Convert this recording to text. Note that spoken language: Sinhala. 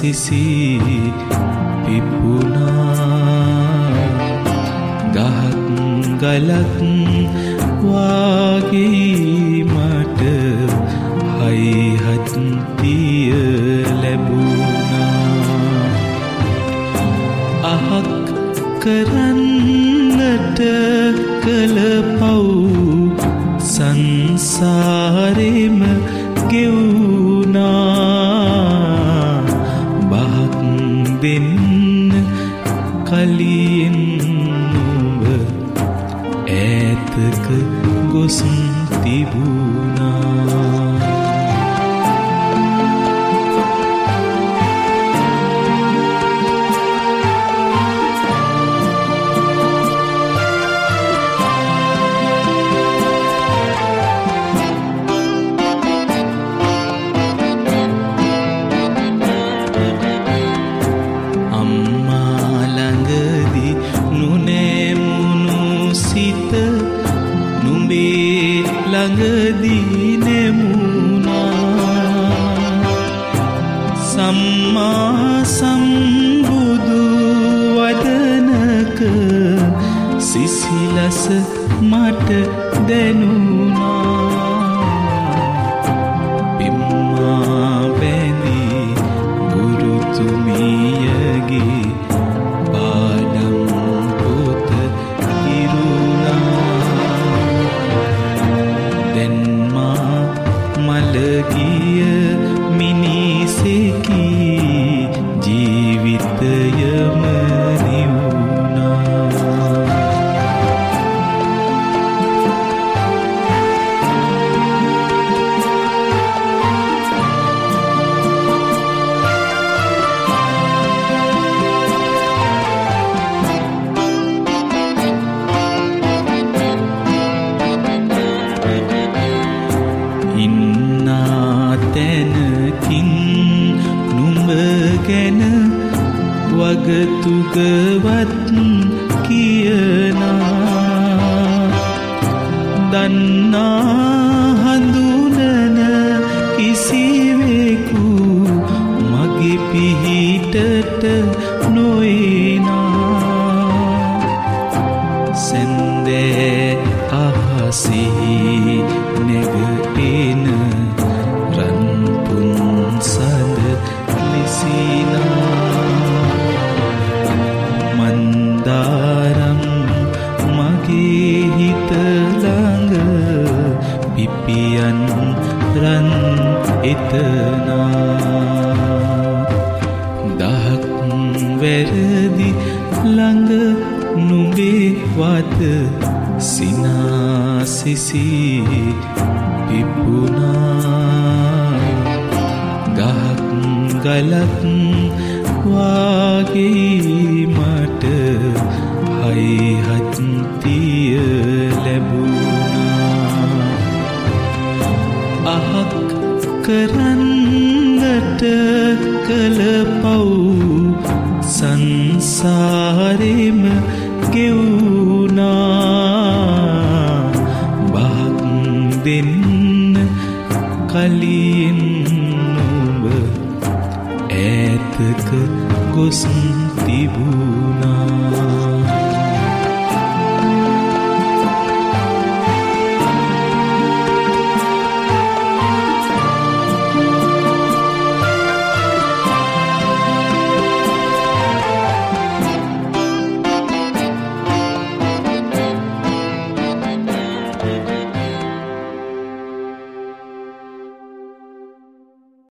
සිසී පිපුණා ගහක් ගලක් වාගේ මට හයිහත්තිය ලැබුණා අහක් කරන්නට කළ පව් සංසාරෙම ගෙවුණා බහක් දෙන්න කලින් නුඹ ඈතක ගොස් තිබුණා ළඟදී නෙමුණා සම්මා සම්බුදු වදනක සිසිලස මට දැනුණා පිම්මා බැඳි ගුරුතුමියගේ පාඩම් පොත මලගිය මිනිසෙකි ජීවිතයම නිවුණා තැනකින් නුඹ ගැන වගතුගවත් කියනා දන්නා හඳුනන කිසිවෙකු මගේ පිහිටට නොයනා සැන්දෑ අහසෙහි නැගෙන සඳ ලිසිනා මන්දාරම් මගේ හිත ළඟ පිපියන් රන් එතනා දහක් වැරදි ළඟ නුඹේ වත සිනාසිසී පිපුණා ගහක් ගලක් වාගේ මට හයිහත්තිය ලැබුණා අහක් කරන්නට කළ පව් සංසාරෙම ගෙවුණා බහක් දෙන්න කලින් ඈතක ගොස් තිබුණා